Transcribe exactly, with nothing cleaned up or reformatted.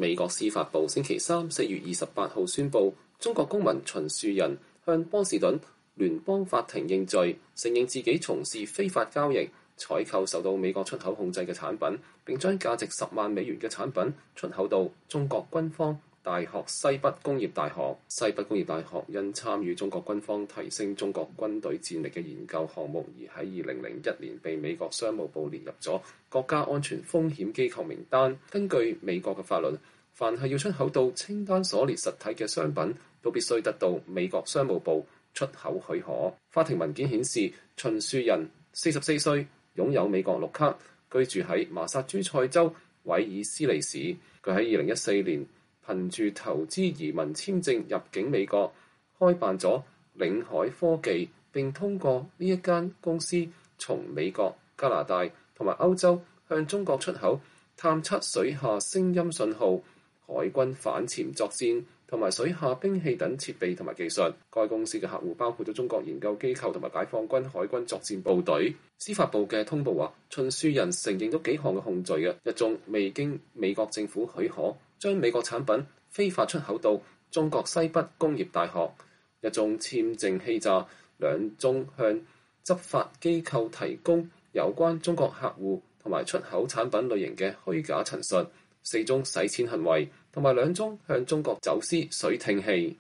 美國司法部星期三四月二十八號宣布，中國公民秦樹人向波士頓聯邦法庭認罪，承認自己從事非法交易，採購受到美國出口控制嘅產品，並將價值十萬美元嘅產品出口到中國軍方大學西北工業大學。西北工業大學因參與中國軍方提升中國軍隊戰力嘅研究項目，而喺二零零一年被美國商務部列入咗國家安全風險機構名單。根據美國嘅法律，凡係要出口到清單所列實體嘅商品，都必須得到美國商務部出口許可。法庭文件顯示，秦樹人四十四歲，擁有美國綠卡，居住喺麻薩諸塞州韋爾斯利市。佢喺二零一四年憑住投資移民簽證入境美國，開辦咗領海科技，並通過呢一間公司從美國、加拿大同埋歐洲向中國出口探測水下聲音信號、海軍反潛作戰同埋水下兵器等設備同埋技術。該公司嘅客戶包括咗中國研究機構同埋解放軍海軍作戰部隊。司法部嘅通報話，秦樹人承認咗幾項嘅控罪嘅，一宗未經美國政府許可將美國產品非法出口到中國西北工業大學，一宗簽證欺詐，兩宗向執法機構提供有關中國客戶同埋出口產品類型嘅虛假陳述，四宗洗錢行為，同埋兩宗向中國走私水聽器。